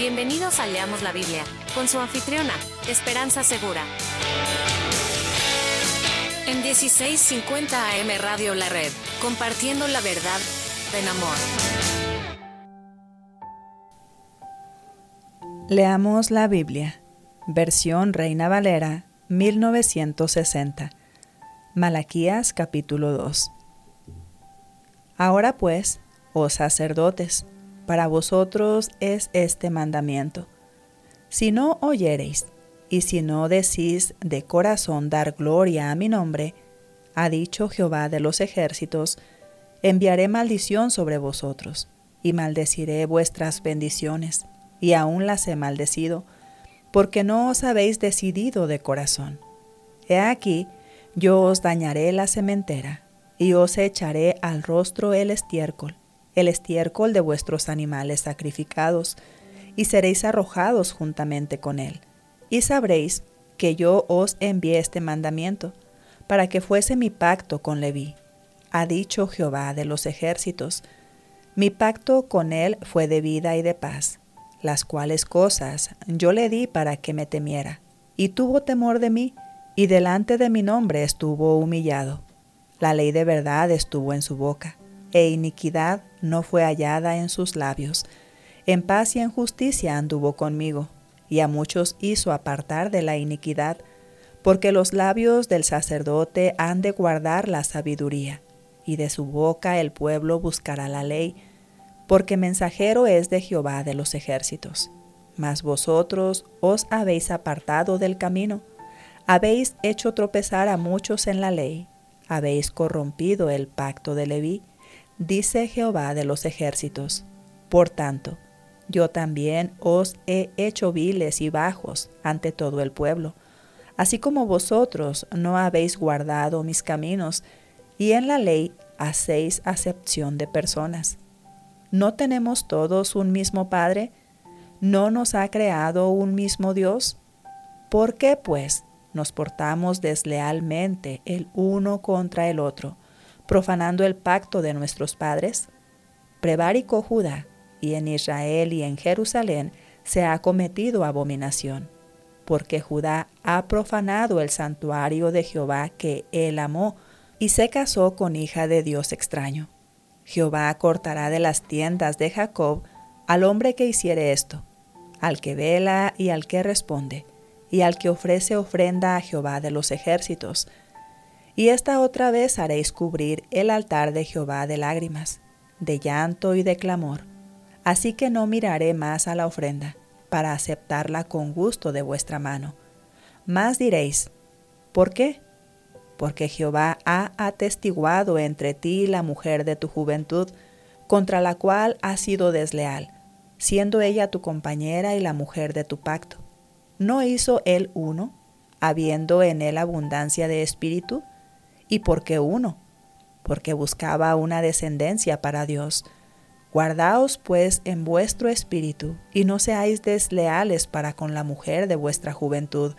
Bienvenidos a Leamos la Biblia, con su anfitriona, Esperanza Segura. En 1650 AM Radio La Red, compartiendo la verdad en amor. Leamos la Biblia, versión Reina Valera, 1960. Malaquías capítulo 2. Ahora pues, oh sacerdotes, para vosotros es este mandamiento. Si no oyereis, y si no decís de corazón dar gloria a mi nombre, ha dicho Jehová de los ejércitos, enviaré maldición sobre vosotros, y maldeciré vuestras bendiciones, y aún las he maldecido, porque no os habéis decidido de corazón. He aquí, yo os dañaré la sementera, y os echaré al rostro el estiércol de vuestros animales sacrificados, y seréis arrojados juntamente con él. Y sabréis que yo os envié este mandamiento, para que fuese mi pacto con Leví, ha dicho Jehová de los ejércitos. Mi pacto con él fue de vida y de paz, las cuales cosas yo le di para que me temiera, y tuvo temor de mí, y delante de mi nombre estuvo humillado. La ley de verdad estuvo en su boca, e iniquidad no fue hallada en sus labios. En paz y en justicia anduvo conmigo, y a muchos hizo apartar de la iniquidad, porque los labios del sacerdote han de guardar la sabiduría, y de su boca el pueblo buscará la ley, porque mensajero es de Jehová de los ejércitos. Mas vosotros os habéis apartado del camino, habéis hecho tropezar a muchos en la ley, habéis corrompido el pacto de Leví, dice Jehová de los ejércitos. Por tanto, yo también os he hecho viles y bajos ante todo el pueblo, así como vosotros no habéis guardado mis caminos, y en la ley hacéis acepción de personas. ¿No tenemos todos un mismo Padre? ¿No nos ha creado un mismo Dios? ¿Por qué, pues, nos portamos deslealmente el uno contra el otro, profanando el pacto de nuestros padres? Prevarico Judá, y en Israel y en Jerusalén se ha cometido abominación, porque Judá ha profanado el santuario de Jehová que él amó, y se casó con hija de Dios extraño. Jehová cortará de las tiendas de Jacob al hombre que hiciere esto, al que vela y al que responde, y al que ofrece ofrenda a Jehová de los ejércitos. Y esta otra vez haréis cubrir el altar de Jehová de lágrimas, de llanto y de clamor. Así que no miraré más a la ofrenda, para aceptarla con gusto de vuestra mano. Mas diréis, ¿por qué? Porque Jehová ha atestiguado entre ti la mujer de tu juventud, contra la cual has sido desleal, siendo ella tu compañera y la mujer de tu pacto. ¿No hizo él uno, habiendo en él abundancia de espíritu? ¿Y por qué uno? Porque buscaba una descendencia para Dios. Guardaos pues en vuestro espíritu, y no seáis desleales para con la mujer de vuestra juventud,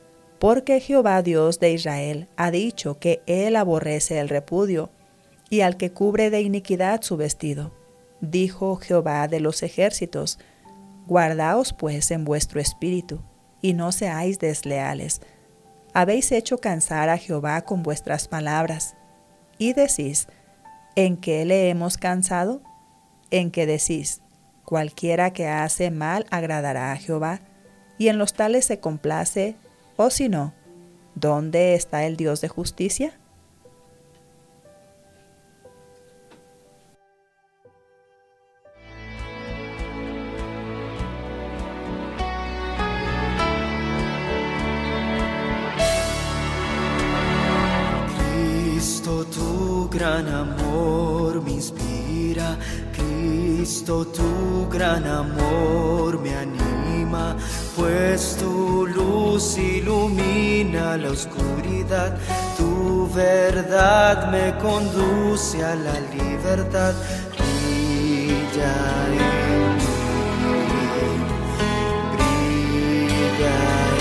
porque Jehová Dios de Israel ha dicho que él aborrece el repudio, y al que cubre de iniquidad su vestido. Dijo Jehová de los ejércitos, guardaos pues en vuestro espíritu, y no seáis desleales. Habéis hecho cansar a Jehová con vuestras palabras. Y decís, ¿en qué le hemos cansado? En que decís, cualquiera que hace mal agradará a Jehová, y en los tales se complace, o si no, ¿dónde está el Dios de justicia? Cristo, tu gran amor me inspira, Cristo, tu gran amor me anima, pues tu luz ilumina la oscuridad, tu verdad me conduce a la libertad, brilla en mí, brilla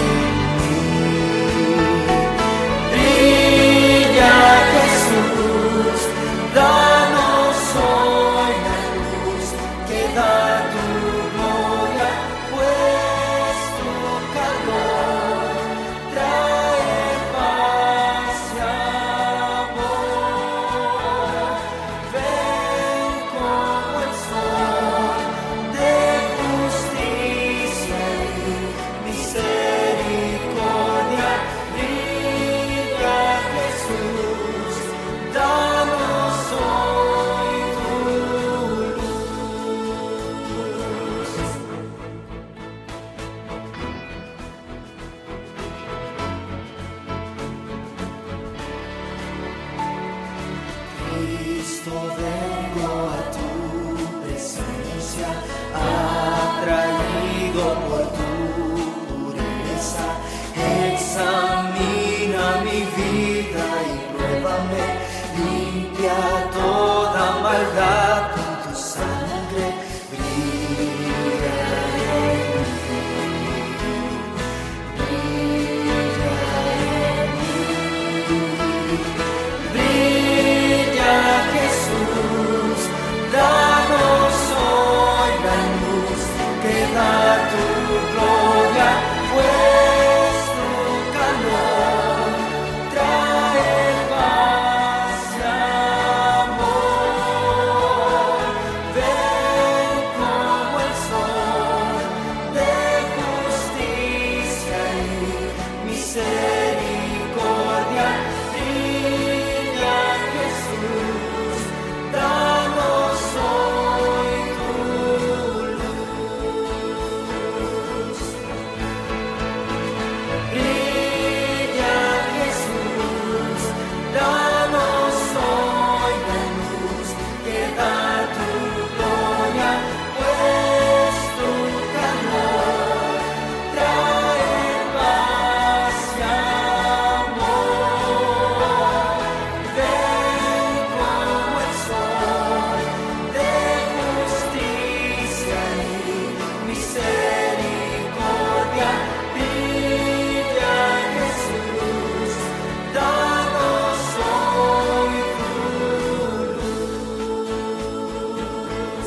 en mí, brilla Jesús, danos hoy la luz que da tu gloria, pues pido por tu pureza. Examina mi vida y pruébame, limpia toda maldad con tu sangre. Brilla en mí, brilla Jesús, danos hoy la luz que da tu gloria, pues tu calor trae paz y amor. Ven como el sol de justicia y misericordia. Brilla Jesús, danos hoy tu luz. Brilla Jesús, danos hoy la luz que da tu gloria, pues tu calor trae paz y amor. Ven como el sol de justicia y misericordia. Brilla Jesús, danos hoy tu luz.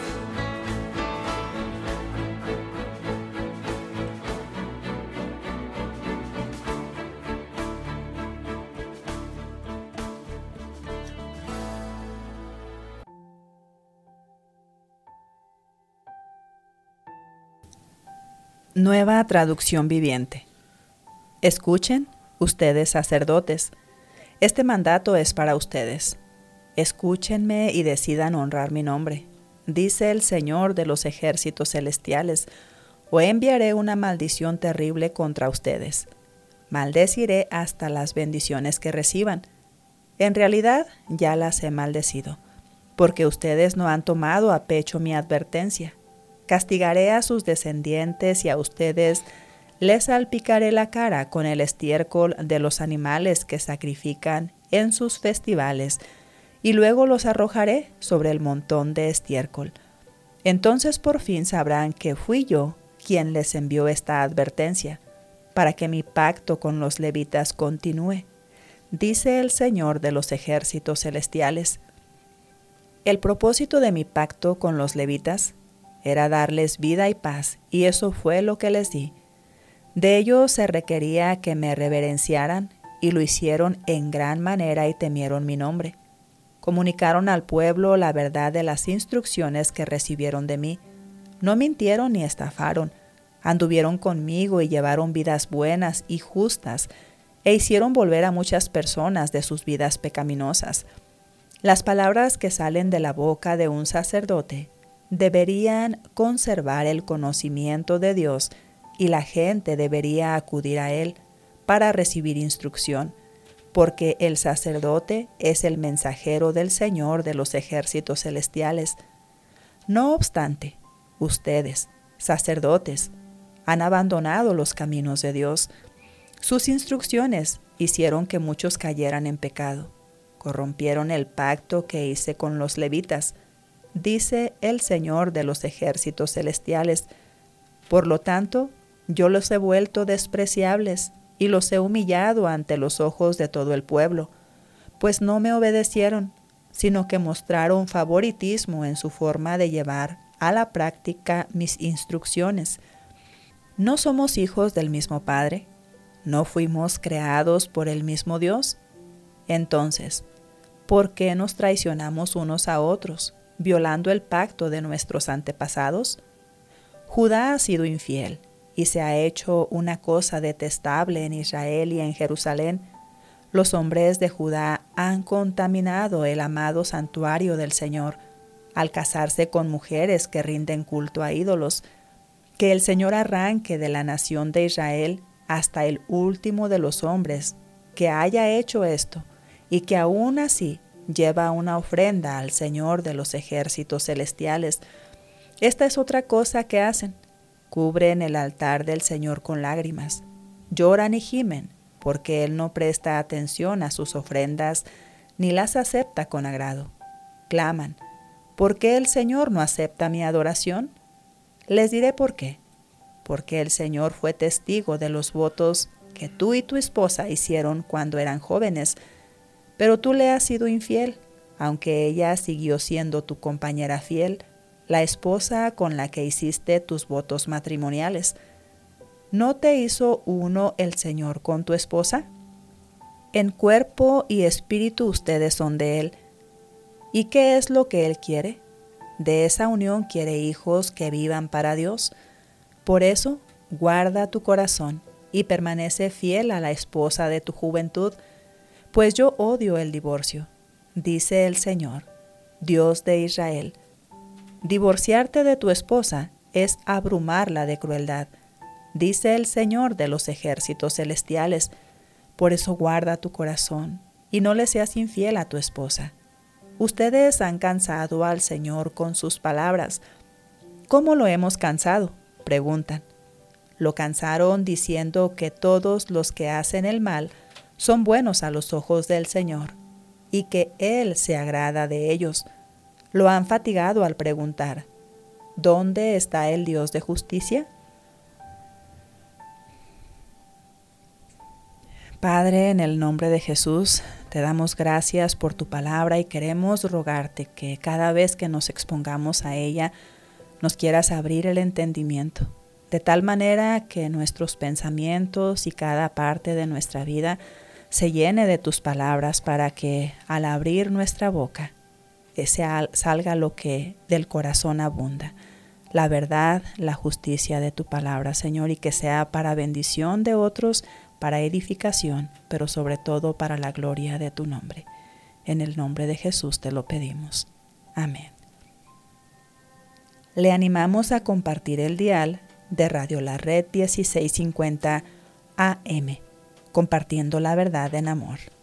Nueva traducción viviente. Escuchen, ustedes sacerdotes. Este mandato es para ustedes. Escúchenme y decidan honrar mi nombre. Dice el Señor de los ejércitos celestiales, o enviaré una maldición terrible contra ustedes. Maldeciré hasta las bendiciones que reciban. En realidad, ya las he maldecido, porque ustedes no han tomado a pecho mi advertencia. Castigaré a sus descendientes y a ustedes les salpicaré la cara con el estiércol de los animales que sacrifican en sus festivales, y luego los arrojaré sobre el montón de estiércol. Entonces por fin sabrán que fui yo quien les envió esta advertencia, para que mi pacto con los levitas continúe, dice el Señor de los ejércitos celestiales. El propósito de mi pacto con los levitas era darles vida y paz, y eso fue lo que les di. De ellos se requería que me reverenciaran, y lo hicieron en gran manera y temieron mi nombre. Comunicaron al pueblo la verdad de las instrucciones que recibieron de mí. No mintieron ni estafaron, anduvieron conmigo y llevaron vidas buenas y justas, e hicieron volver a muchas personas de sus vidas pecaminosas. Las palabras que salen de la boca de un sacerdote deberían conservar el conocimiento de Dios, y la gente debería acudir a él para recibir instrucción, porque el sacerdote es el mensajero del Señor de los ejércitos celestiales. No obstante, ustedes, sacerdotes, han abandonado los caminos de Dios. Sus instrucciones hicieron que muchos cayeran en pecado. Corrompieron el pacto que hice con los levitas, dice el Señor de los ejércitos celestiales. Por lo tanto, yo los he vuelto despreciables y los he humillado ante los ojos de todo el pueblo, pues no me obedecieron, sino que mostraron favoritismo en su forma de llevar a la práctica mis instrucciones. ¿No somos hijos del mismo Padre? ¿No fuimos creados por el mismo Dios? Entonces, ¿por qué nos traicionamos unos a otros, violando el pacto de nuestros antepasados? Judá ha sido infiel y se ha hecho una cosa detestable en Israel y en Jerusalén. Los hombres de Judá han contaminado el amado santuario del Señor al casarse con mujeres que rinden culto a ídolos. Que el Señor arranque de la nación de Israel hasta el último de los hombres que haya hecho esto, y que aún así lleva una ofrenda al Señor de los ejércitos celestiales. Esta es otra cosa que hacen. cubren el altar del Señor con lágrimas, lloran y gimen, porque Él no presta atención a sus ofrendas ni las acepta con agrado. Claman, ¿por qué el Señor no acepta mi adoración? Les diré por qué. Porque el Señor fue testigo de los votos que tú y tu esposa hicieron cuando eran jóvenes, pero tú le has sido infiel, aunque ella siguió siendo tu compañera fiel, la esposa con la que hiciste tus votos matrimoniales. ¿No te hizo uno el Señor con tu esposa? En cuerpo y espíritu ustedes son de Él. ¿Y qué es lo que Él quiere? De esa unión quiere hijos que vivan para Dios. Por eso, guarda tu corazón y permanece fiel a la esposa de tu juventud, pues yo odio el divorcio, dice el Señor, Dios de Israel. Divorciarte de tu esposa es abrumarla de crueldad, dice el Señor de los ejércitos celestiales. Por eso guarda tu corazón y no le seas infiel a tu esposa. Ustedes han cansado al Señor con sus palabras. ¿Cómo lo hemos cansado?, preguntan. Lo cansaron diciendo que todos los que hacen el mal son buenos a los ojos del Señor y que Él se agrada de ellos. Lo han fatigado al preguntar, ¿dónde está el Dios de justicia? Padre, en el nombre de Jesús, te damos gracias por tu palabra y queremos rogarte que cada vez que nos expongamos a ella, nos quieras abrir el entendimiento, de tal manera que nuestros pensamientos y cada parte de nuestra vida se llene de tus palabras para que al abrir nuestra boca, salga lo que del corazón abunda, la verdad, la justicia de tu palabra, Señor, y que sea para bendición de otros, para edificación, pero sobre todo para la gloria de tu nombre. En el nombre de Jesús te lo pedimos. Amén. Le animamos a compartir el dial de Radio La Red 1650 AM, compartiendo la verdad en amor.